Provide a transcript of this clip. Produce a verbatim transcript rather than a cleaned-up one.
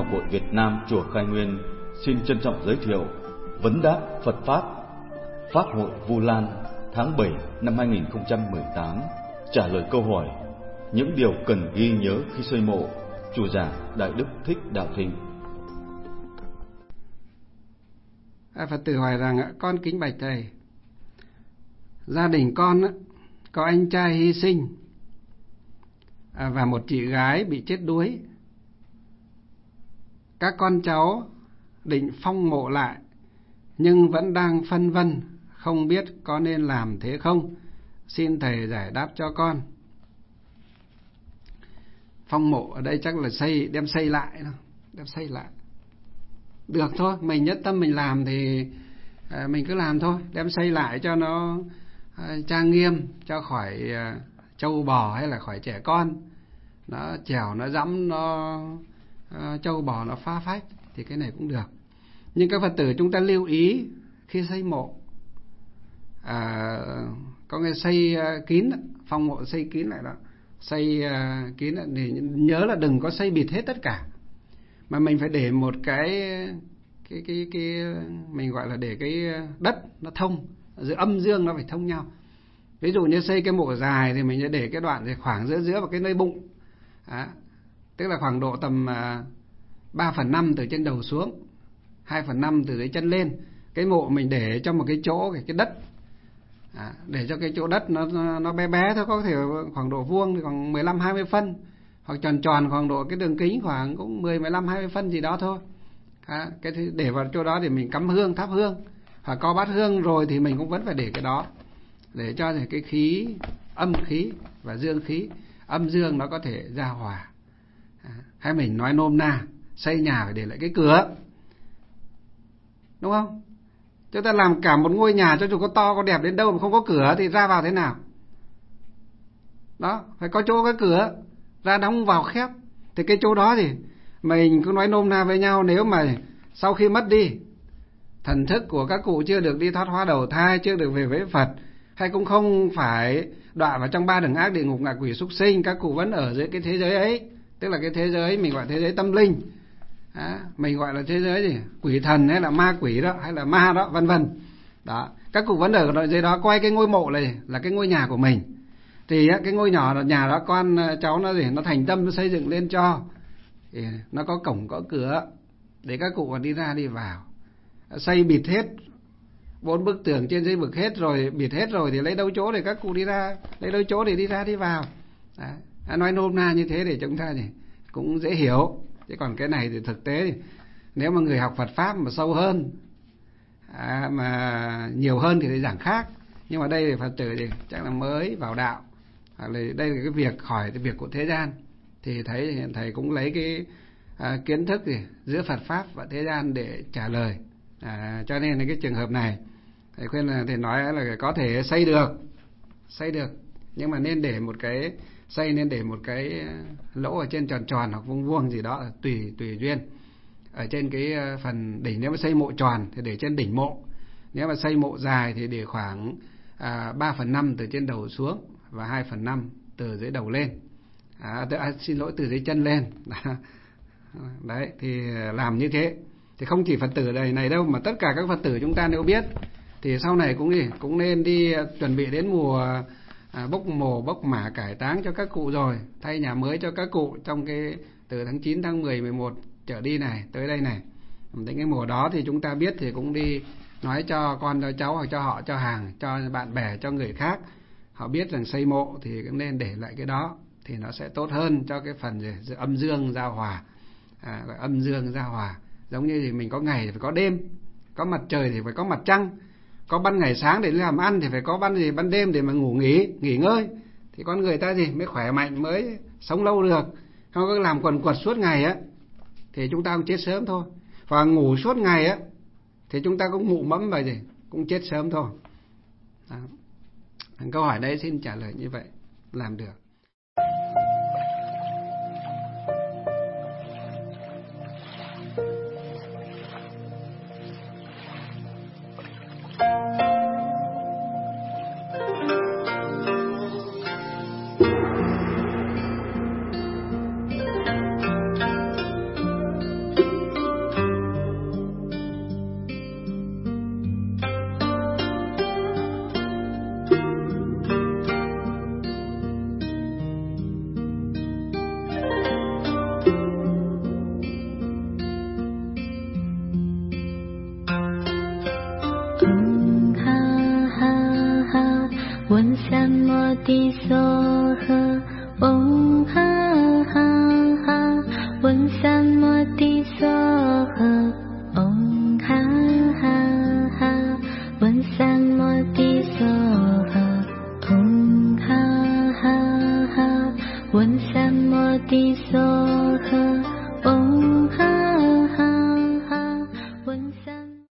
Học hội Việt Nam Chùa Khai Nguyên xin trân trọng giới thiệu Vấn đáp Phật Pháp Pháp hội Vu Lan tháng bảy năm hai nghìn không trăm mười tám. Trả lời câu hỏi những điều cần ghi nhớ khi xây mộ. Chủ giảng Đại Đức Thích Đạo Thịnh. À, Phật tử hỏi rằng: con kính bạch thầy, gia đình con có anh trai hy sinh và một chị gái bị chết đuối. Các con cháu định phong mộ lại nhưng vẫn đang phân vân, không biết có nên làm thế không. Xin thầy giải đáp cho con. Phong mộ ở đây chắc là xây, đem xây lại, đem xây lại. Được thôi, mình nhất tâm mình làm thì mình cứ làm thôi, đem xây lại cho nó trang nghiêm, cho khỏi trâu bò hay là khỏi trẻ con nó trèo, nó dẫm, nó trâu bò nó phá phách thì cái này cũng được. Nhưng các Phật tử chúng ta lưu ý khi xây mộ, à, có nghe xây kín, phong mộ xây kín lại đó, xây kín thì nhớ là đừng có xây bịt hết tất cả, mà mình phải để một cái cái cái cái mình gọi là để cái đất nó thông, giữa âm dương nó phải thông nhau. Ví dụ như xây cái mộ dài thì mình sẽ để cái đoạn thì khoảng giữa giữa vào cái nơi bụng, à, tức là khoảng độ tầm ba phần năm từ trên đầu xuống, hai phần năm từ dưới chân lên. Cái mộ mình để trong một cái chỗ cái, cái đất, à, để cho cái chỗ đất nó nó bé bé thôi, có thể khoảng độ vuông thì khoảng mười lăm hai mươi phân, hoặc tròn tròn khoảng độ cái đường kính khoảng cũng mười mười lăm hai mươi phân gì đó thôi. À, cái thứ để vào chỗ đó để mình cắm hương, thắp hương, hoặc có bát hương rồi thì mình cũng vẫn phải để cái đó, để cho cái khí âm khí và dương khí, âm dương nó có thể giao hòa. À, hay mình nói nôm na, xây nhà phải để lại cái cửa, đúng không? Chúng ta làm cả một ngôi nhà cho dù có to có đẹp đến đâu mà không có cửa thì ra vào thế nào? Đó, phải có chỗ cái cửa, ra đóng vào khép. Thì cái chỗ đó thì mình cứ nói nôm na với nhau, nếu mà sau khi mất đi, thần thức của các cụ chưa được đi thoát hóa đầu thai, chưa được về với Phật, hay cũng không phải đọa vào trong ba đường ác địa ngục ngạ quỷ súc sinh, các cụ vẫn ở dưới cái thế giới ấy, tức là cái thế giới mình gọi thế giới tâm linh. À, mình gọi là thế giới gì? Quỷ thần hay là ma quỷ đó, hay là ma đó, vân vân. Đó, các cụ vẫn ở dưới đó, coi cái ngôi mộ này là cái ngôi nhà của mình. Thì cái ngôi nhỏ nhà đó con cháu nó gì, nó thành tâm nó xây dựng lên cho, thì nó có cổng có cửa để các cụ còn đi ra đi vào. Xây bịt hết bốn bức tường trên dưới bực hết rồi, bịt hết rồi thì lấy đâu chỗ để các cụ đi ra, lấy đâu chỗ để đi ra đi vào. Đấy, nói nôm na như thế để chúng ta thì cũng dễ hiểu. Chứ còn cái này thì thực tế thì nếu mà người học Phật Pháp mà sâu hơn, à, mà nhiều hơn thì giảng khác. Nhưng mà đây thì Phật tử thì chắc là mới vào đạo, hoặc là đây là cái việc hỏi cái việc của thế gian, thì thấy thầy cũng lấy cái à, kiến thức gì giữa Phật Pháp và thế gian để trả lời. À, cho nên là cái trường hợp này thầy khuyên là thầy nói là có thể xây được, xây được, nhưng mà nên để một cái xây nên để một cái lỗ ở trên tròn tròn hoặc vuông vuông gì đó, tùy tùy duyên. Ở trên cái phần đỉnh, nếu mà xây mộ tròn thì để trên đỉnh mộ, nếu mà xây mộ dài thì để khoảng à, ba phần năm từ trên đầu xuống và hai phần năm từ dưới đầu lên. À, à, xin lỗi, từ dưới chân lên. Đấy, thì làm như thế thì không chỉ Phật tử đây này đâu, mà tất cả các Phật tử chúng ta nếu biết thì sau này cũng đi cũng nên đi chuẩn bị đến mùa à, bốc mồ bốc mả cải táng cho các cụ rồi, thay nhà mới cho các cụ trong cái từ tháng chín, tháng mười, mười một trở đi này, tới đây này. Đến cái mùa đó thì chúng ta biết thì cũng đi nói cho con cho cháu, hoặc cho họ, cho hàng, cho bạn bè, cho người khác, họ biết rằng xây mộ thì cũng nên để lại cái đó, thì nó sẽ tốt hơn cho cái phần gì, âm dương giao hòa. À, gọi âm dương giao hòa, giống như thì mình có ngày thì phải có đêm, có mặt trời thì phải có mặt trăng, có ban ngày sáng để làm ăn thì phải có ban gì ban đêm để mà ngủ nghỉ nghỉ ngơi, thì con người ta gì mới khỏe mạnh, mới sống lâu được. Không có làm quần quật suốt ngày á thì chúng ta cũng chết sớm thôi, và ngủ suốt ngày á thì chúng ta cũng mụ mẫm và gì cũng chết sớm thôi. Đó. Câu hỏi đấy xin trả lời như vậy, làm được. 地梭诃，嗡哈哈哈，闻三摩地梭诃，嗡哈哈哈，闻三摩地梭诃，嗡哈哈哈，闻三摩地梭诃。